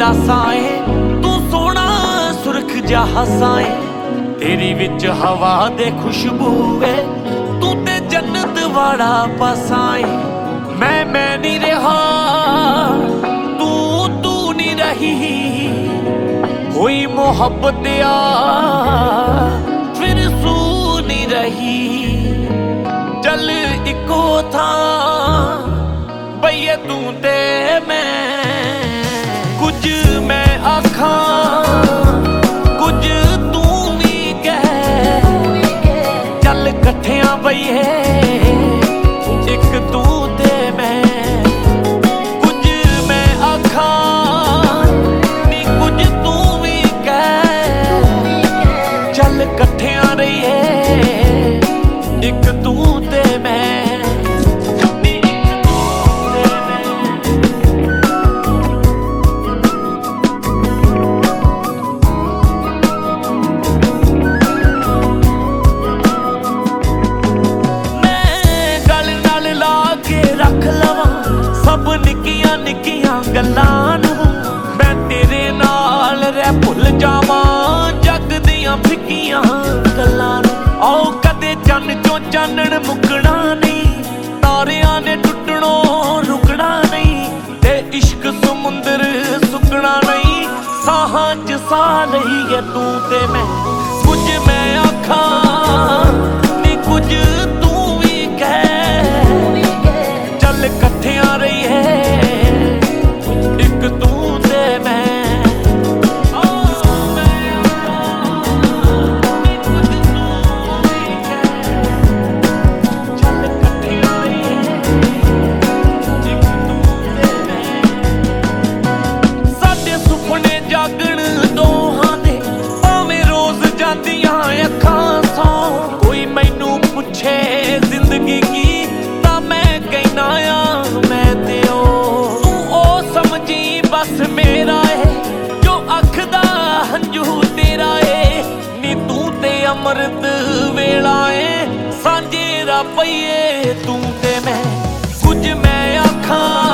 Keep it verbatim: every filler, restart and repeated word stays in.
ਲਾਸਾਂ ਏ, ਤੂੰ ਸੋਹਣਾ ਸੁਰਖ ਜਿਹਾ ਹਾਸਾ ਏ, ਤੇਰੀ ਵਿੱਚ ਹਵਾ ਦੇ ਖੁਸ਼ਬੂ ਏ, ਤੂੰ ਤੇ ਜੰਨਤ ਵਾਲਾ ਪਾਸਾ ਏ। ਮੈਂ ਮੈਂ ਨਹੀਂ ਰਿਹਾ, ਤੂੰ ਤੂੰ ਨਹੀਂ ਰਹੀ, ਹੋਈ ਮੁਹੱਬਤ ਆ ਫਿਰ ਸੂ ਨਹੀਂ ਰਹੀ। ਚੱਲ ਇੱਕੋ ਥਾਂ ਬਈਏ ਤੂੰ ਤੇ ਮੈਂ, ਕੁਝ ਮੈਂ ਆਖਾਂ ਕੁਝ ਤੂੰ ਵੀ ਕਹਿ, ਚੱਲ ਇਕੱਠਿਆਂ ਬਈਏ ਇੱਕ ਤੂੰ ਤੇ ਮੈਂ, ਕੁਝ ਮੈਂ ਆਖਾਂ ਨੀ ਕੁਝ ਤੂੰ ਵੀ ਕਹਿ, ਚੱਲ ਇਕੱਠਿਆਂ ਰਹੀਏ ਇੱਕ ਤੂੰ ਤੇ ਮੈਂ। ਰੱਖ ਲਵਾਂ ਸਭ ਨਿੱਕੀਆਂ ਨਿੱਕੀਆਂ ਗੱਲਾਂ ਨੂੰ, ਮੈਂ ਤੇਰੇ ਨਾਲ ਰਹਿ ਭੁੱਲ ਜਾਵਾਂ ਜੱਗ ਦੀਆਂ ਫਿੱਕੀਆਂ ਗੱਲਾਂ ਨੂੰ। ਆਓ ਕਦੇ ਚੰਨ ਚੋਂ ਚਾਨਣ ਮੁੱਕਣਾ ਨਹੀਂ, ਤਾਰਿਆਂ ਨੇ ਟੁੱਟਣੋਂ ਰੁਕਣਾ ਨਹੀਂ, ਤੇ ਇਸ਼ਕ ਸਮੁੰਦਰ ਸੁੱਕਣਾ ਨਹੀਂ, ਸਾਹਾਂ ਚ ਸਾਹ ਲਈਏ ਤੂੰ ਤੇ ਮੈਂ। ਕੁਝ ਮੈਂ ਆਖਾਂ ਨੀ ਕੁਝ ਤੂੰ ਵੀ ਕਹਿ, ਚੱਲ ਇਕੱਠਿਆਂ ਰਹੀਏ ਇੱਕ ਤੂੰ ਤੇ ਮੈਂ। ਸਾਡੇ ਸੁਪਨੇ ਜਾਗਣ ਦੋਹਾਂ ਦੇ, ਭਾਵੇਂ ਰੋਜ਼ ਜਾਂਦੀਆਂ ਅੱਖਾਂ ਸੌ, ਕੋਈ ਮੈਨੂੰ ਪੁੱਛੇ ਜ਼ਿੰਦਗੀ ਕੀ ਤਾਂ ਮੈਂ ਕਹਿਣਾ ਆ ਮੈਂ ਤੇ ਉਹ, ਤੂੰ ਉਹ ਸਮਝੀ ਬਸ ਮੇਰਾ ਏ ਜੋ ਅੱਖ ਦਾ ਹੰਝੂ ਤੇਰਾ ਏ, ਨੀ ਤੂੰ ਤੇ ਅੰਮ੍ਰਿਤ ਵੇਲਾ ਏ, ਸਾਂਝੇ ਰਾ ਪਈਏ ਤੂੰ ਤੇ ਮੈਂ। ਕੁਝ ਮੈਂ ਆਖਾਂ